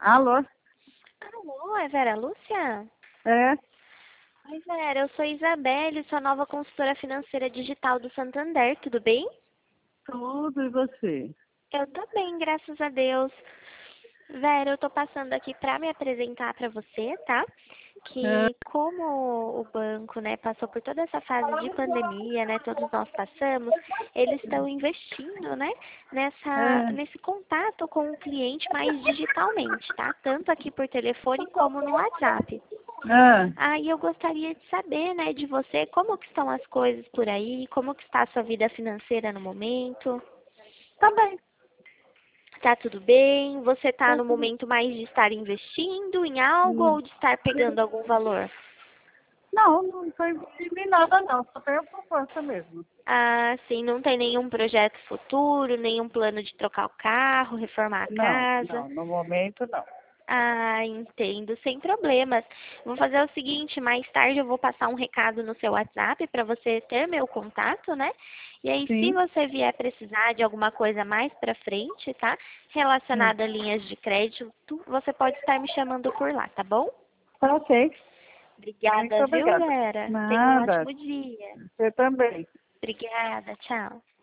Alô? Alô, é Vera Lúcia? É? Oi, Vera, eu sou Isabelle, sua nova consultora financeira digital do Santander, tudo bem? Tudo e você? Eu tô bem, graças a Deus. Vera, eu tô passando aqui para me apresentar para você, tá? É, Que como o banco, né, passou por toda essa fase de pandemia, né, todos nós passamos, eles estão investindo, né, é. nesse contato com o cliente mais digitalmente, tá? Tanto aqui por telefone como no WhatsApp. Ah, Aí eu gostaria de saber, né, de você, como que estão as coisas por aí, como que está a sua vida financeira no momento. tá bem. Tá tudo bem? Você tá Tá no tudo. momento mais de estar investindo em algo Hum. ou de estar pegando algum valor? Não, não foi de nada não, só foi a proposta mesmo. Ah, sim, não tem nenhum projeto futuro, nenhum plano de trocar o carro, reformar a Não, casa? não, no momento não. Ah, entendo, sem problemas. Vou fazer o seguinte, mais tarde eu vou passar um recado no seu WhatsApp para você ter meu contato, né? E aí, se Sim. você vier precisar de alguma coisa mais para frente, tá? Relacionada a linhas de crédito, você pode estar me chamando por lá, tá bom? Tá ok. Muito Obrigada, viu, obrigada. Vera? Tenha um Nada, ótimo dia. você também. Obrigada, tchau.